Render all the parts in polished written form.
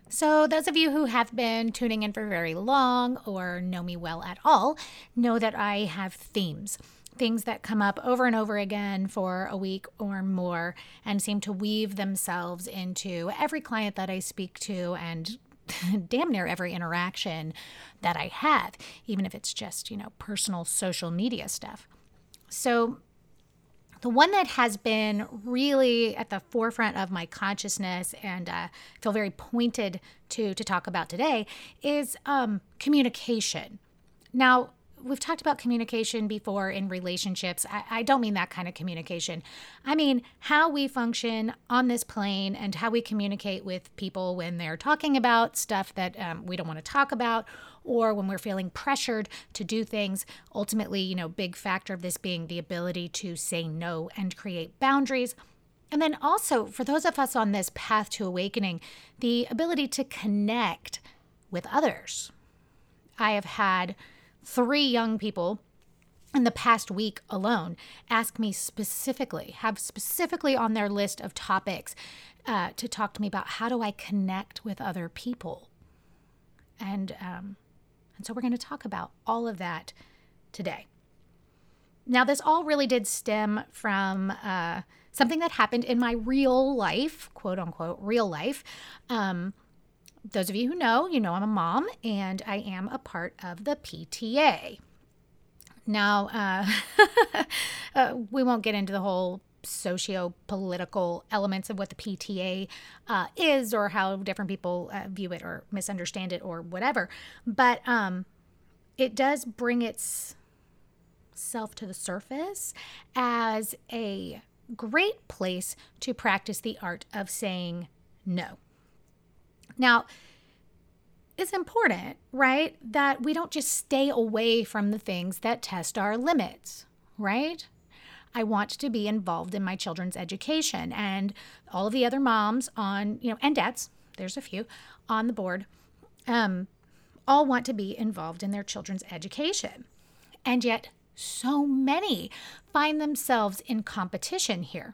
So, those of you who have been tuning in for very long or know me well at all know that I have themes. Things that come up over and over again for a week or more and seem to weave themselves into every client that I speak to and damn near every interaction that I have, even if it's just, personal social media stuff. So, the one that has been really at the forefront of my consciousness and feel very pointed to talk about today is communication. Now, we've talked about communication before in relationships. I don't mean that kind of communication. I mean how we function on this plane and how we communicate with people when they're talking about stuff that we don't want to talk about, or when we're feeling pressured to do things. Ultimately, big factor of this being the ability to say no and create boundaries. And then also, for those of us on this path to awakening, the ability to connect with others. I have had 3 young people in the past week alone ask me have specifically on their list of topics to talk to me about how do I connect with other people. And so we're going to talk about all of that today. Now, this all really did stem from something that happened in my real life, quote unquote, real life. Those of you who know I'm a mom and I am a part of the PTA. Now, we won't get into the whole socio-political elements of what the PTA is or how different people view it or misunderstand it or whatever. But it does bring itself to the surface as a great place to practice the art of saying no. Now, it's important, right, that we don't just stay away from the things that test our limits, right? I want to be involved in my children's education, and all of the other moms and dads, there's a few on the board, all want to be involved in their children's education. And yet so many find themselves in competition here.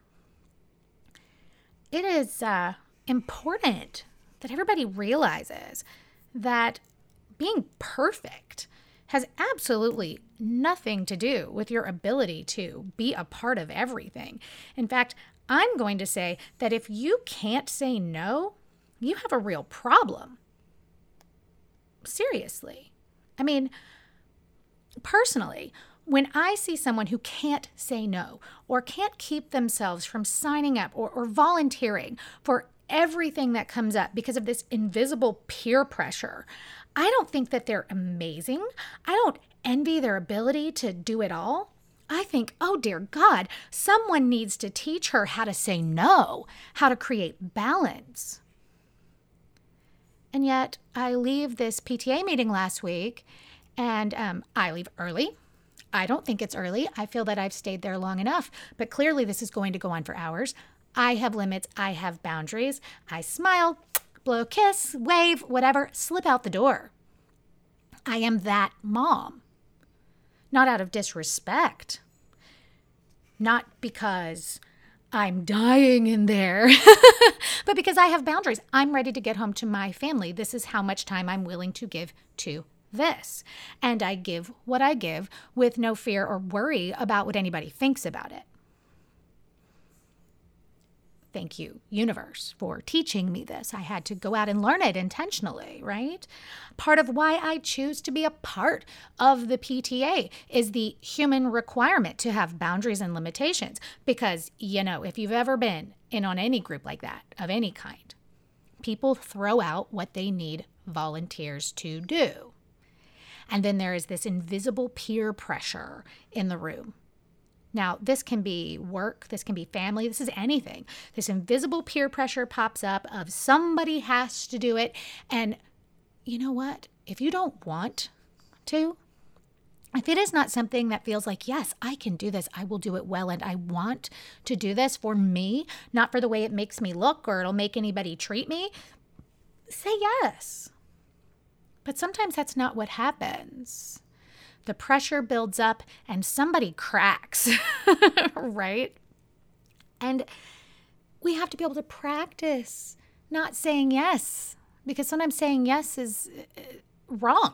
It is important that everybody realizes that being perfect has absolutely nothing to do with your ability to be a part of everything. In fact, I'm going to say that if you can't say no, you have a real problem. Seriously. I mean, personally, when I see someone who can't say no or can't keep themselves from signing up or volunteering for everything that comes up because of this invisible peer pressure, I don't think that they're amazing. I don't envy their ability to do it all. I think, oh dear God, someone needs to teach her how to say no, how to create balance. And yet I leave this PTA meeting last week and I leave early. I don't think it's early. I feel that I've stayed there long enough, but clearly this is going to go on for hours. I have limits. I have boundaries. I smile, blow a kiss, wave, whatever, slip out the door. I am that mom. Not out of disrespect. Not because I'm dying in there, but because I have boundaries. I'm ready to get home to my family. This is how much time I'm willing to give to this. And I give what I give with no fear or worry about what anybody thinks about it. Thank you, universe, for teaching me this. I had to go out and learn it intentionally, right? Part of why I choose to be a part of the PTA is the human requirement to have boundaries and limitations. Because, if you've ever been in on any group like that, of any kind, people throw out what they need volunteers to do. And then there is this invisible peer pressure in the room. Now, this can be work, this can be family, this is anything. This invisible peer pressure pops up of somebody has to do it. And you know what? If you don't want to, if it is not something that feels like, yes, I can do this, I will do it well, and I want to do this for me, not for the way it makes me look or it'll make anybody treat me, say yes. But sometimes that's not what happens. The pressure builds up and somebody cracks, right? And we have to be able to practice not saying yes, because sometimes saying yes is wrong.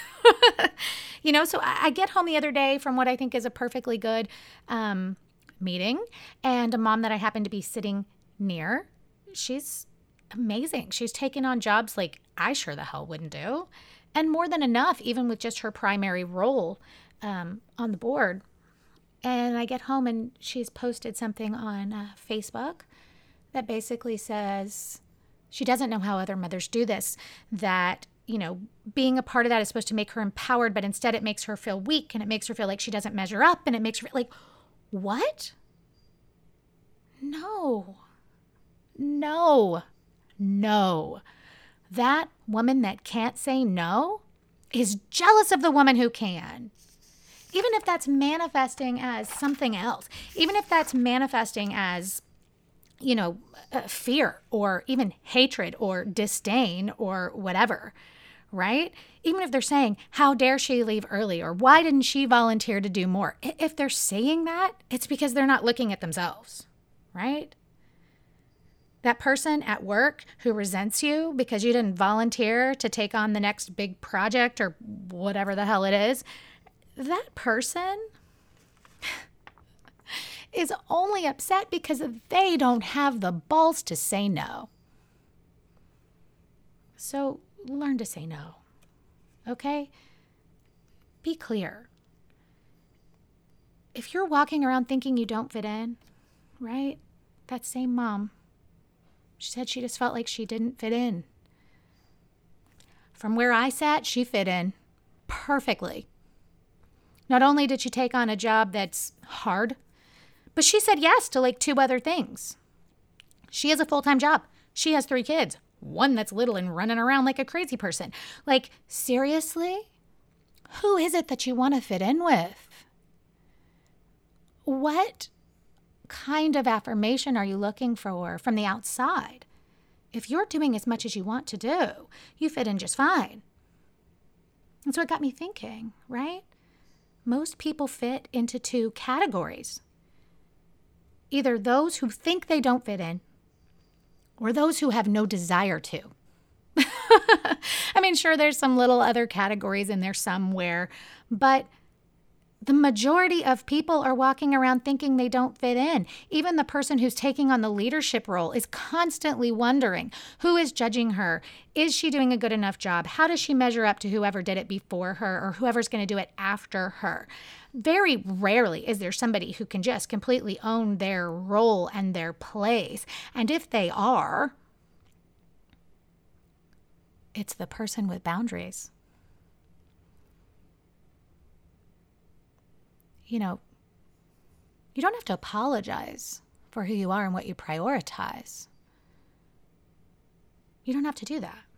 So I get home the other day from what I think is a perfectly good meeting, and a mom that I happen to be sitting near, she's amazing. She's taken on jobs like I sure the hell wouldn't do, and more than enough, even with just her primary role on the board. And I get home and she's posted something on Facebook that basically says she doesn't know how other mothers do this, that being a part of that is supposed to make her empowered, but instead it makes her feel weak, and it makes her feel like she doesn't measure up, and it makes her feel like, what? No. That woman that can't say no is jealous of the woman who can. Even if that's manifesting as something else, even if that's manifesting as, fear or even hatred or disdain or whatever, right? Even if they're saying, how dare she leave early, or why didn't she volunteer to do more? If they're saying that, it's because they're not looking at themselves, right? That person at work who resents you because you didn't volunteer to take on the next big project or whatever the hell it is, that person is only upset because they don't have the balls to say no. So learn to say no, okay? Be clear. If you're walking around thinking you don't fit in, right? That same mom, she said she just felt like she didn't fit in. From where I sat, she fit in perfectly. Not only did she take on a job that's hard, but she said yes to like 2 other things. She has a full-time job. She has 3 kids, one that's little and running around like a crazy person. Like, seriously? Who is it that you want to fit in with? What kind of affirmation are you looking for from the outside? If you're doing as much as you want to do, you fit in just fine. And so it got me thinking, right? Most people fit into 2 categories. Either those who think they don't fit in, or those who have no desire to. I mean, sure, there's some little other categories in there somewhere, but the majority of people are walking around thinking they don't fit in. Even the person who's taking on the leadership role is constantly wondering, who is judging her? Is she doing a good enough job? How does she measure up to whoever did it before her, or whoever's going to do it after her? Very rarely is there somebody who can just completely own their role and their place. And if they are, it's the person with boundaries. You don't have to apologize for who you are and what you prioritize. You don't have to do that.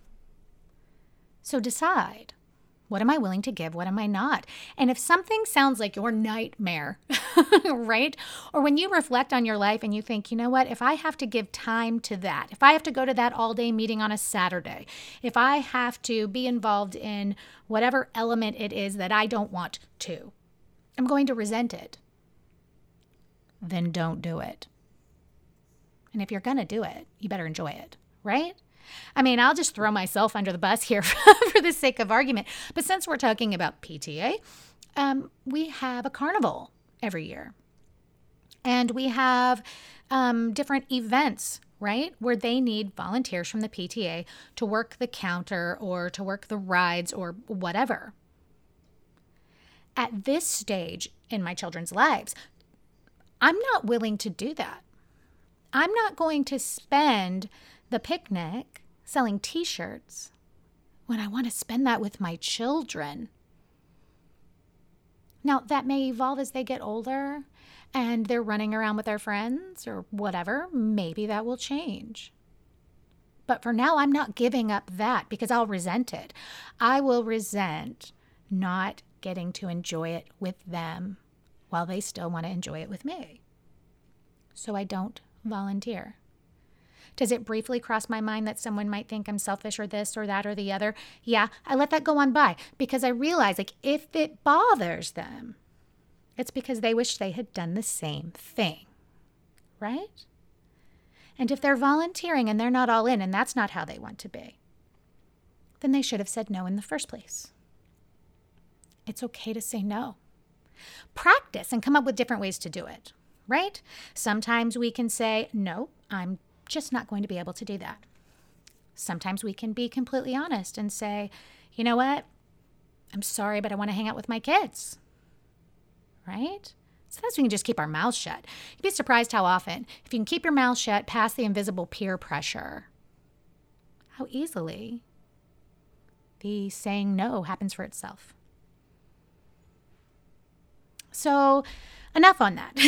So decide, what am I willing to give? What am I not? And if something sounds like your nightmare, right? Or when you reflect on your life and you think, you know what, if I have to give time to that, if I have to go to that all-day meeting on a Saturday, if I have to be involved in whatever element it is that I don't want to, I'm going to resent it, then don't do it. And if you're going to do it, you better enjoy it, right? I mean, I'll just throw myself under the bus here for the sake of argument. But since we're talking about PTA, we have a carnival every year. And we have different events, right, where they need volunteers from the PTA to work the counter or to work the rides or whatever. At this stage in my children's lives, I'm not willing to do that. I'm not going to spend the picnic selling t-shirts when I want to spend that with my children. Now, that may evolve as they get older and they're running around with their friends or whatever. Maybe that will change. But for now, I'm not giving up that because I'll resent it. I will resent not getting to enjoy it with them while they still want to enjoy it with me. So I don't volunteer. Does it briefly cross my mind that someone might think I'm selfish or this or that or the other? Yeah, I let that go on by because I realize, if it bothers them, it's because they wish they had done the same thing, right? And if they're volunteering and they're not all in and that's not how they want to be, then they should have said no in the first place. It's okay to say no. Practice and come up with different ways to do it, right? Sometimes we can say, no, I'm just not going to be able to do that. Sometimes we can be completely honest and say, you know what? I'm sorry, but I want to hang out with my kids, right? Sometimes we can just keep our mouths shut. You'd be surprised how often, if you can keep your mouth shut past the invisible peer pressure, how easily the saying no happens for itself. So enough on that.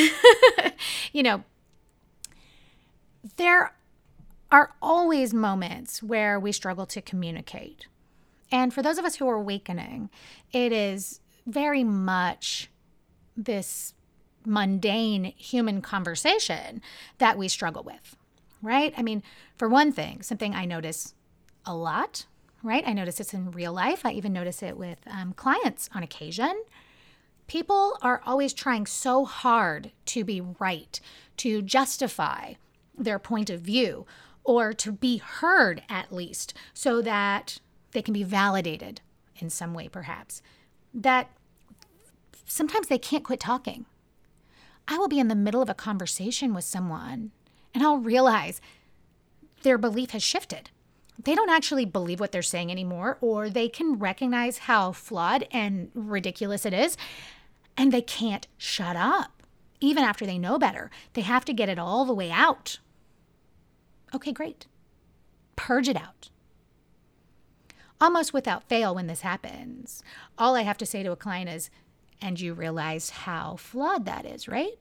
There are always moments where we struggle to communicate. And for those of us who are awakening, it is very much this mundane human conversation that we struggle with, right? I mean, for one thing, something I notice a lot, right? I notice this in real life. I even notice it with clients on occasion. People are always trying so hard to be right, to justify their point of view, or to be heard at least, so that they can be validated in some way, perhaps, that sometimes they can't quit talking. I will be in the middle of a conversation with someone and I'll realize their belief has shifted. They don't actually believe what they're saying anymore, or they can recognize how flawed and ridiculous it is, and they can't shut up. Even after they know better, they have to get it all the way out. Okay, great. Purge it out. Almost without fail when this happens, all I have to say to a client is, and you realize how flawed that is, right?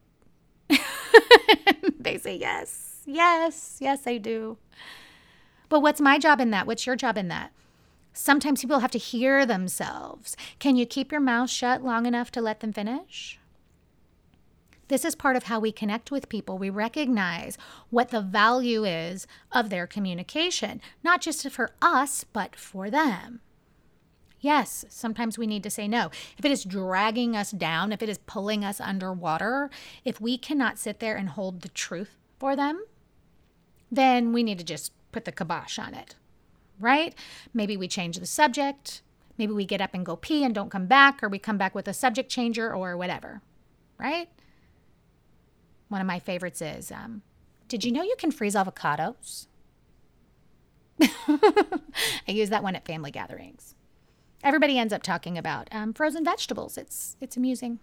They say, yes, I do. But what's my job in that? What's your job in that? Sometimes people have to hear themselves. Can you keep your mouth shut long enough to let them finish? This is part of how we connect with people. We recognize what the value is of their communication, not just for us, but for them. Yes, sometimes we need to say no. If it is dragging us down, if it is pulling us underwater, if we cannot sit there and hold the truth for them, then we need to just put the kibosh on it, right? Maybe we change the subject. Maybe we get up and go pee and don't come back, or we come back with a subject changer or whatever, right? One of my favorites is, did you know you can freeze avocados? I use that one at family gatherings. Everybody ends up talking about frozen vegetables. It's amusing.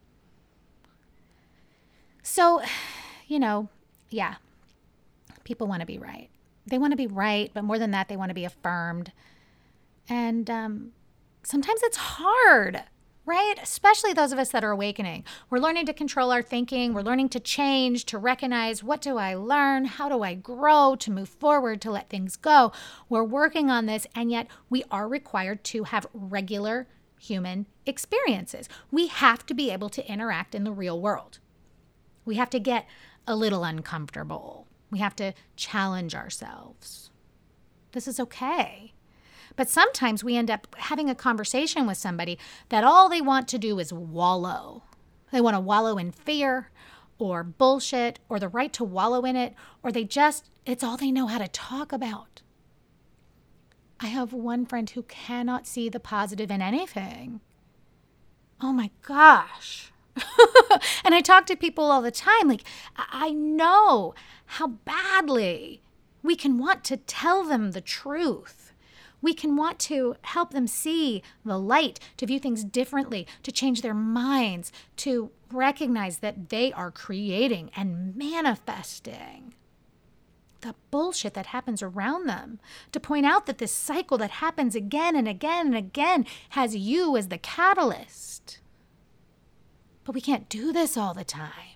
So, yeah, people want to be right. They want to be right, but more than that, they want to be affirmed. And sometimes it's hard, right? Especially those of us that are awakening. We're learning to control our thinking. We're learning to change, to recognize, what do I learn? How do I grow, to move forward, to let things go? We're working on this, and yet we are required to have regular human experiences. We have to be able to interact in the real world. We have to get a little uncomfortable. We have to challenge ourselves. This is okay. But sometimes we end up having a conversation with somebody that all they want to do is wallow. They want to wallow in fear or bullshit or the right to wallow in it, or it's all they know how to talk about. I have one friend who cannot see the positive in anything. Oh my gosh. And I talk to people all the time. Like, I know how badly we can want to tell them the truth. We can want to help them see the light, to view things differently, to change their minds, to recognize that they are creating and manifesting the bullshit that happens around them, to point out that this cycle that happens again and again and again has you as the catalyst. But we can't do this all the time.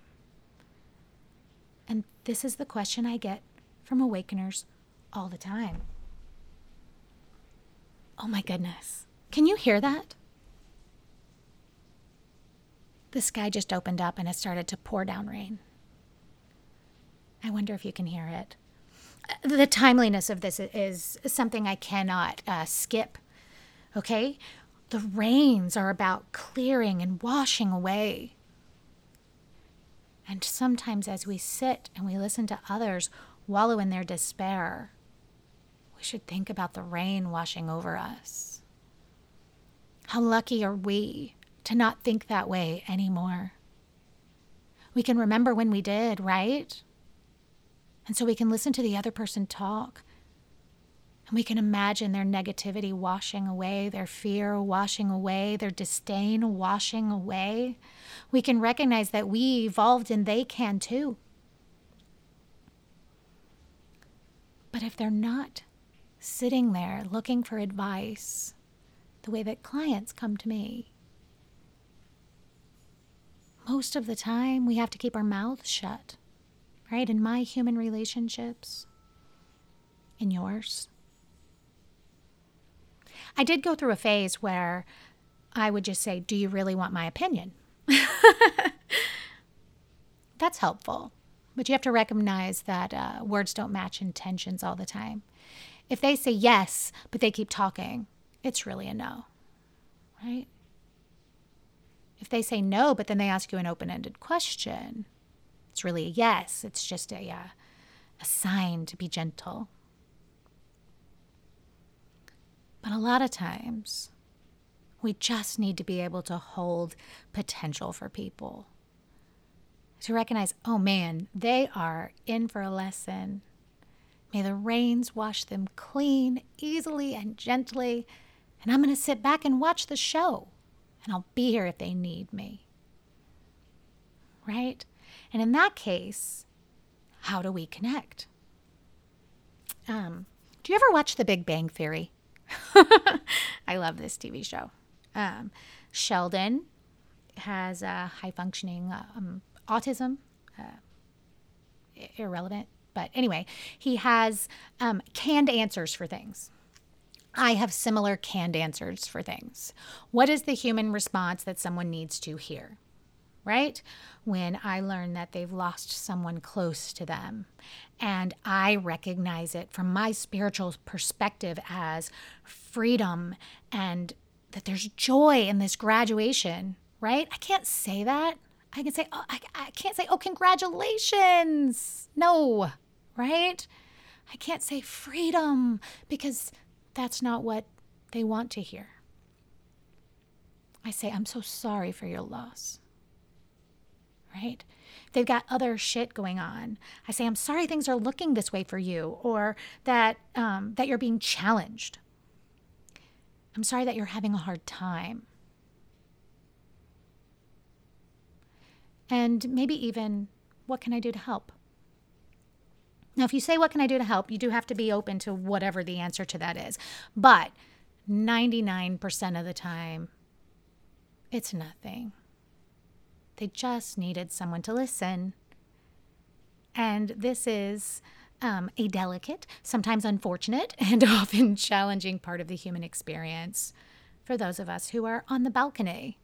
And this is the question I get from awakeners all the time. Oh my goodness. Can you hear that? The sky just opened up and it started to pour down rain. I wonder if you can hear it. The timeliness of this is something I cannot skip. Okay? The rains are about clearing and washing away. And sometimes as we sit and we listen to others wallow in their despair, we we should think about the rain washing over us. How lucky are we to not think that way anymore? We can remember when we did, right? And so we can listen to the other person talk. And we can imagine their negativity washing away, their fear washing away, their disdain washing away. We can recognize that we evolved and they can too. But if they're not sitting there looking for advice the way that clients come to me, most of the time we have to keep our mouths shut, right? In my human relationships, in yours. I did go through a phase where I would just say, do you really want my opinion? That's helpful. But you have to recognize that words don't match intentions all the time. If they say yes, but they keep talking, it's really a no, right? If they say no, but then they ask you an open-ended question, it's really a yes. It's just a sign to be gentle. But a lot of times, we just need to be able to hold potential for people. To recognize, oh man, they are in for a lesson. May the rains wash them clean, easily and gently. And I'm going to sit back and watch the show. And I'll be here if they need me. Right? And in that case, how do we connect? Do you ever watch The Big Bang Theory? I love this TV show. Sheldon has a high-functioning autism. Irrelevant. But anyway, he has canned answers for things. I have similar canned answers for things. What is the human response that someone needs to hear? Right? When I learn that they've lost someone close to them, and I recognize it from my spiritual perspective as freedom and that there's joy in this graduation, right? I can't say that. I can say, oh, I can't say, oh, congratulations. No, right? I can't say freedom because that's not what they want to hear. I say, I'm so sorry for your loss. Right? They've got other shit going on. I say, I'm sorry things are looking this way for you, or that you're being challenged. I'm sorry that you're having a hard time. And maybe even, what can I do to help? Now, if you say, what can I do to help? You do have to be open to whatever the answer to that is. But 99% of the time, it's nothing. They just needed someone to listen. And this is a delicate, sometimes unfortunate, and often challenging part of the human experience for those of us who are on the balcony.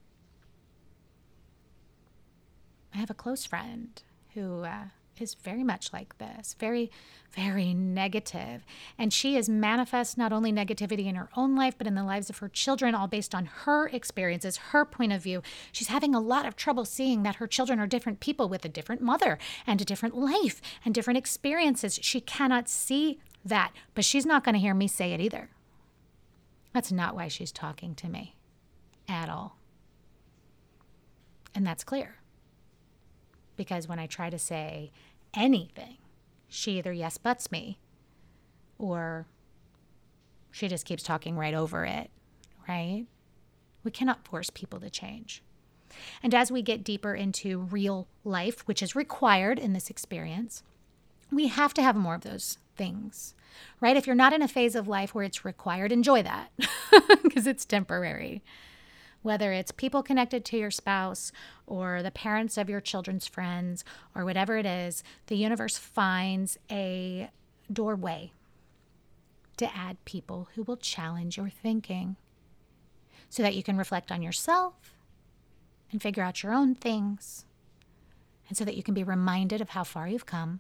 I have a close friend who is very much like this, very, very negative. And she is manifest not only negativity in her own life, but in the lives of her children, all based on her experiences, her point of view. She's having a lot of trouble seeing that her children are different people with a different mother and a different life and different experiences. She cannot see that, but she's not going to hear me say it either. That's not why she's talking to me at all. And that's clear. Because when I try to say anything, she either yes buts me or she just keeps talking right over it, right? We cannot force people to change. And as we get deeper into real life, which is required in this experience, we have to have more of those things, right? If you're not in a phase of life where it's required, enjoy that because it's temporary. Whether it's people connected to your spouse or the parents of your children's friends or whatever it is, the universe finds a doorway to add people who will challenge your thinking so that you can reflect on yourself and figure out your own things, and so that you can be reminded of how far you've come.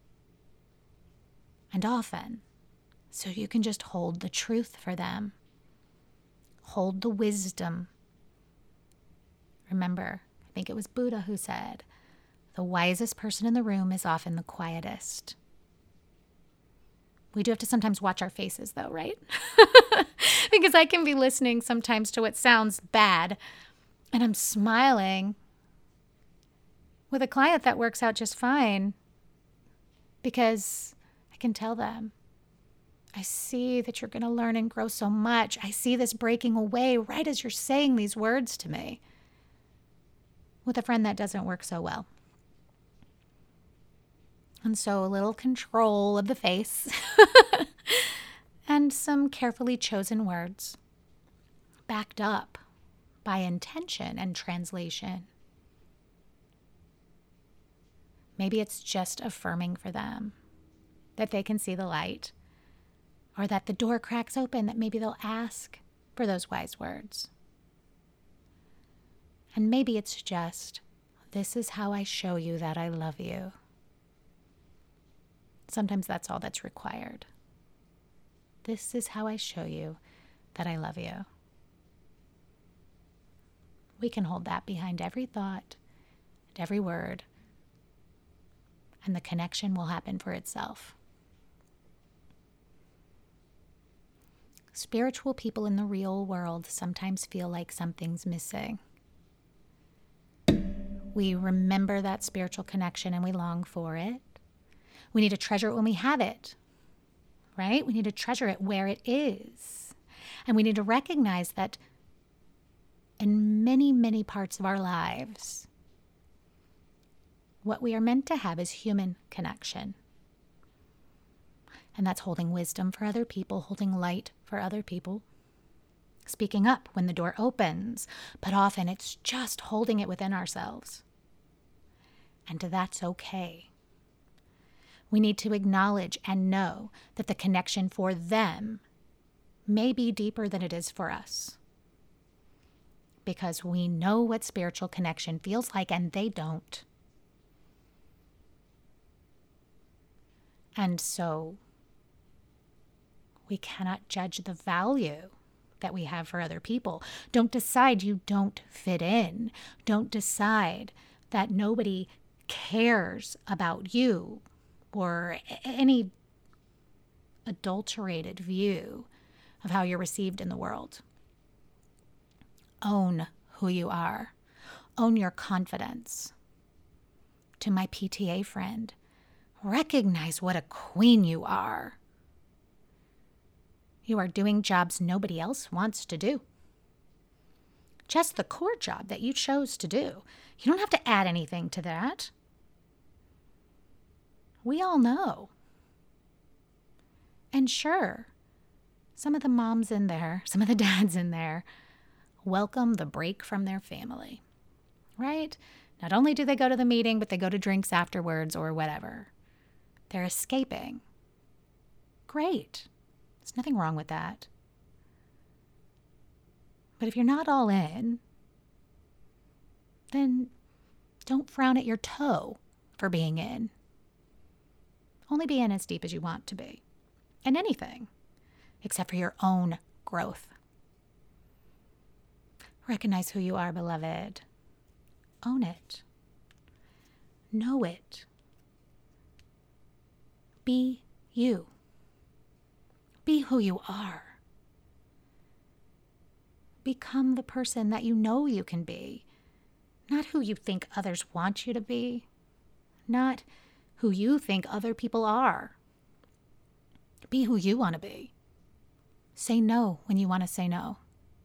And often, so you can just hold the truth for them, hold the wisdom. Remember, I think it was Buddha who said, the wisest person in the room is often the quietest. We do have to sometimes watch our faces though, right? Because I can be listening sometimes to what sounds bad and I'm smiling with a client that works out just fine because I can tell them, I see that you're going to learn and grow so much. I see this breaking away right as you're saying these words to me. With a friend that doesn't work so well. And so a little control of the face and some carefully chosen words backed up by intention and translation. Maybe it's just affirming for them that they can see the light, or that the door cracks open, that maybe they'll ask for those wise words. And maybe it's just, this is how I show you that I love you. Sometimes that's all that's required. This is how I show you that I love you. We can hold that behind every thought and every word, and the connection will happen for itself. Spiritual people in the real world sometimes feel like something's missing. We remember that spiritual connection and we long for it. We need to treasure it when we have it, right? We need to treasure it where it is. And we need to recognize that in many, many parts of our lives, what we are meant to have is human connection. And that's holding wisdom for other people, holding light for other people, speaking up when the door opens, but often it's just holding it within ourselves. And that's okay. We need to acknowledge and know that the connection for them may be deeper than it is for us. Because we know what spiritual connection feels like and they don't. And so we cannot judge the value that we have for other people. Don't decide you don't fit in. Don't decide that nobody cares about you or any adulterated view of how you're received in the world. Own who you are. Own your confidence. To my PTA friend, recognize what a queen you are. You are doing jobs nobody else wants to do. Just the core job that you chose to do. You don't have to add anything to that. We all know. And sure, some of the moms in there, some of the dads in there, welcome the break from their family, right? Not only do they go to the meeting, but they go to drinks afterwards or whatever. They're escaping. Great. There's nothing wrong with that. But if you're not all in, then don't frown at your toe for being in. Only be in as deep as you want to be. In anything, except for your own growth. Recognize who you are, beloved. Own it. Know it. Be you. Be who you are. Become the person that you know you can be. Not who you think others want you to be. Not who you think other people are. Be who you want to be. Say no when you want to say no.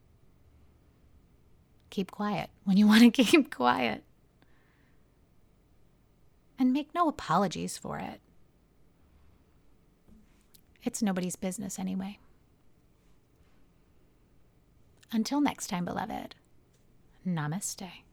Keep quiet when you want to keep quiet. And make no apologies for it. It's nobody's business anyway. Until next time, beloved. Namaste.